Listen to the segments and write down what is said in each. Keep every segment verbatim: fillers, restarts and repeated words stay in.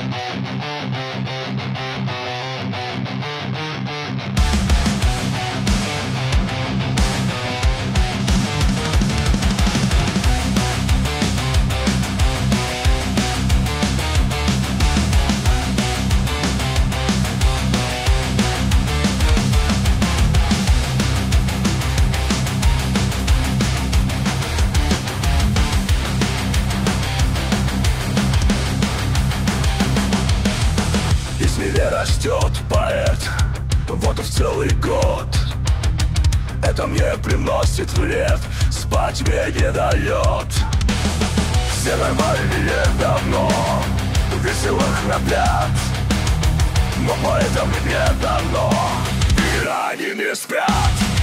Растет поэт, вот и в целый год. Это мне приносит вред, спать мне не дает. Все нормальные давно весело храпят, но поэтам не дано, и они не спят.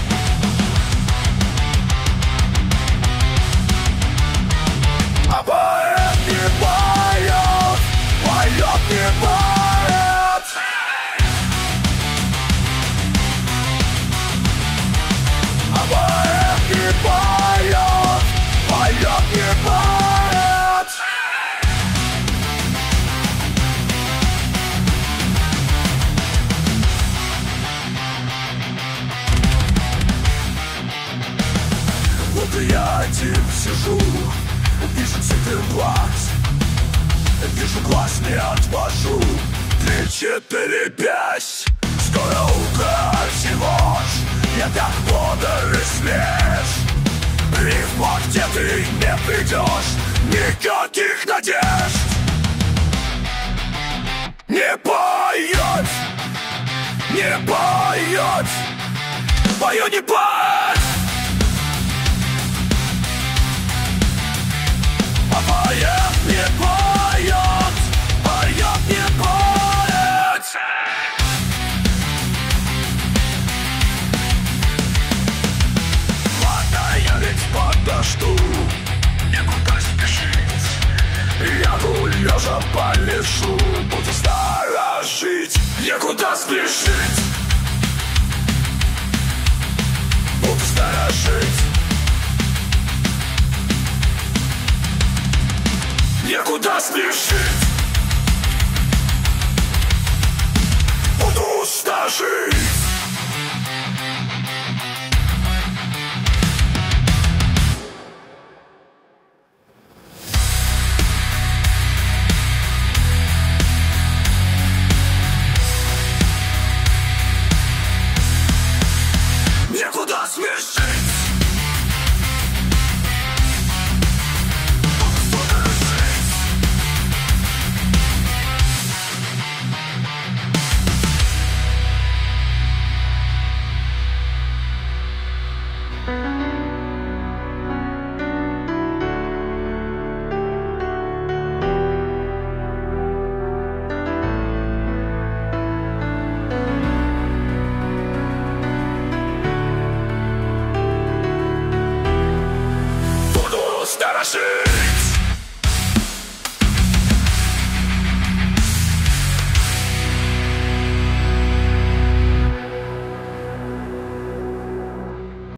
А поэт не поет, поет не поет. Поет, поет, не поет. Вот и я один сижу, вижу циферблат, вижу глаз не отвожу. Три, четыре, пять. Скоро утро всего ж, я так бодр и свеж. Рифма, где ты не придешь, никаких надежд. Не поет, не поет, пою не поет. А поет не поет, поет не поет. Подожду, некуда спешить. Я лежа полежу, буду сторожить. Некуда спешить, буду сторожить. Некуда спешить, буду сторожить.